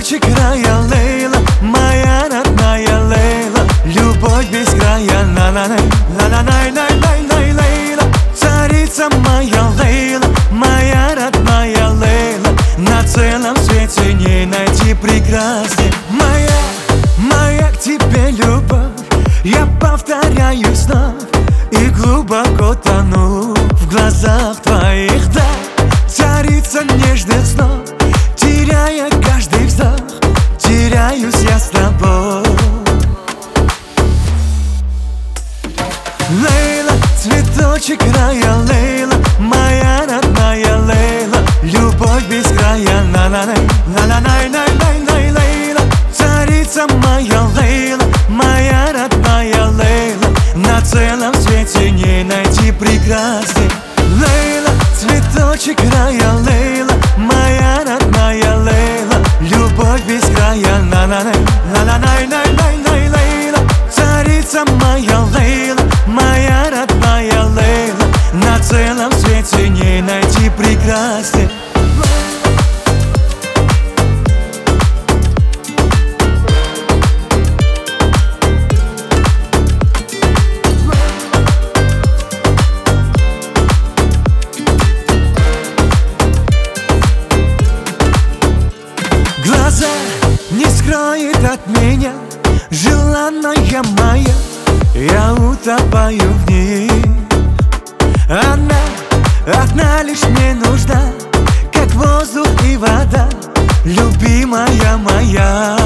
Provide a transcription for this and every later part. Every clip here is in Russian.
цветочек рая, Лейла, моя родная Лейла. Любовь без края, на-на-най, на-на-най-най-най-най, Лейла. Царица моя Лейла, моя родная Лейла. На целом свете не найти прекрасней. Моя к тебе любовь, я повторяю снова и глубоко тону в глазах твоих, да. Царица нежных снов, теряя каждый вздох, теряюсь я с тобой. Лейла, цветочек рая, Лейла, моя родная Лейла. Любовь без края, на-на-най, на-на-най-най-най-най, Лейла. Царица моя Лейла, моя родная Лейла. На целом свете не найти прекрасней. Лейла, цветочек рая, Лейла, моя родная Лейла. Любовь без края, на-на-най, на-на-най-най-най-най, Лейла. Царица моя Лейла, моя родная Лейла. На целом свете не найти прекрасней. Глаза не скроет от меня желанная моя, я утопаю в ней. Она одна лишь мне нужна, как воздух и вода, любимая моя.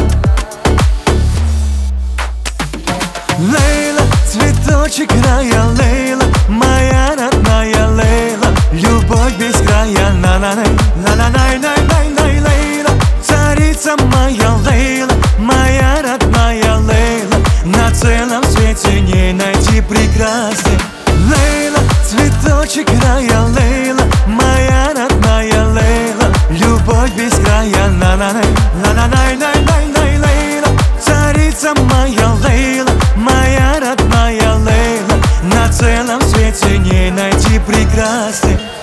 Лейла, цветочек рая, Лейла, моя родная Лейла. Любовь без края, на-на-най, на-на-най-най-най-най, Лейла. Царица моя Лейла, моя родная Лейла. На целом свете не найти прекрасней. Лейла, цветочек рая, Лейла, моя родная Лейла. Любовь без края, на-на-най, на-на-най-най-най-най, Лейла. Царица моя Лейла, моя родная Лейла. На целом свете не найти прекрасней.